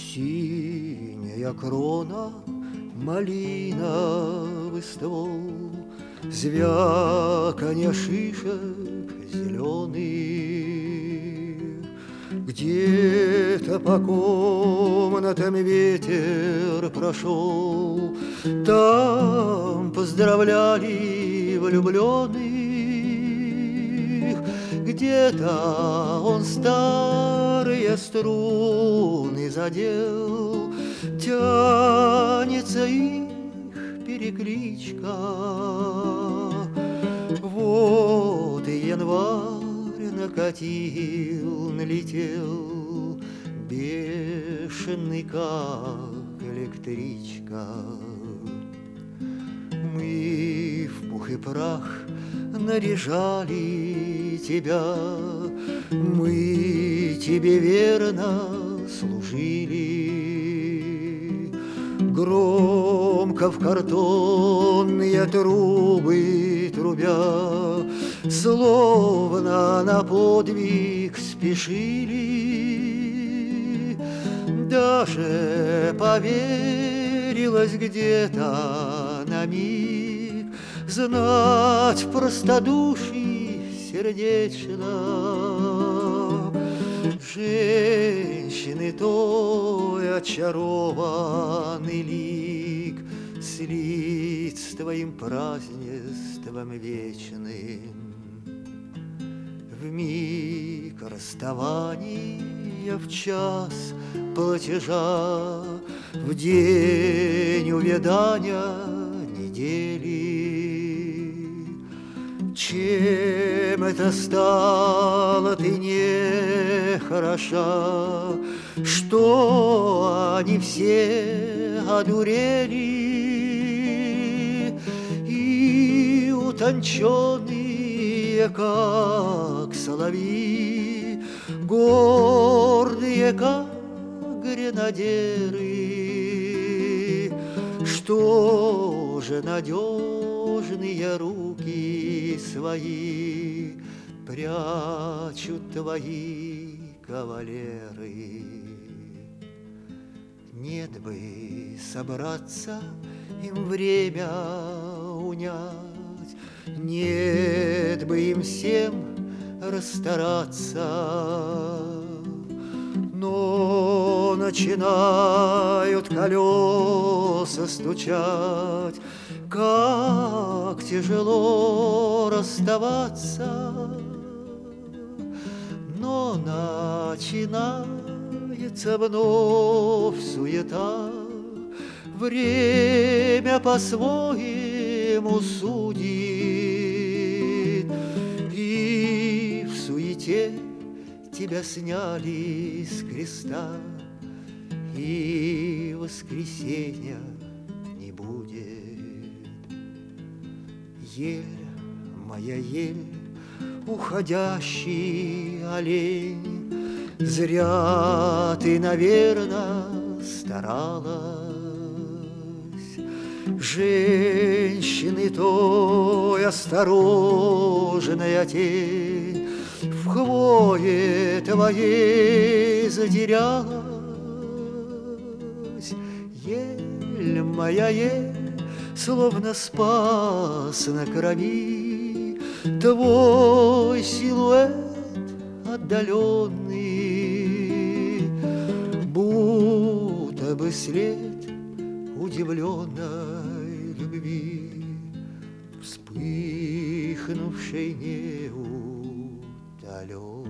Синяя крона, малиновый ствол, звяканье шишек зеленых. Где-то по комнатам ветер прошел, там поздравляли влюбленных. Где-то он старые струны задел, тянется их перекличка. Вот и январь накатил, налетел, бешеный, как электричка. Мы в пух и прах наряжали тебя, мы тебе верно служили. Громко в картонные трубы трубя, словно на подвиг спешили. Даже поверилось где-то на миг знать в простодушии сердечно женщины той очарованный лик слить с твоим празднеством вечным. В миг расставания, в час платежа, в день увядания недели. Чем это стало ты не хороша, что они все одурели и утонченные, как соловьи, гордые, как гренадеры. Что же надежные руки свои прячут твои кавалеры? Нет бы собраться им время унять, нет бы им всем расстараться. Но начинают колеса стучать, как тяжело расставаться. Но начинается вновь суета, время по-своему судит, и в суете тебя сняли с креста, и воскресенья не будет. Ель, моя ель, уходящий олень, зря ты, наверно, старалась. Женщины той осторожная тень в хвое твоей затерялась. Ель, моя ель, словно спас на крови твой силуэт отдаленный, будто бы след удивленной любви, вспыхнувшей неутоленной.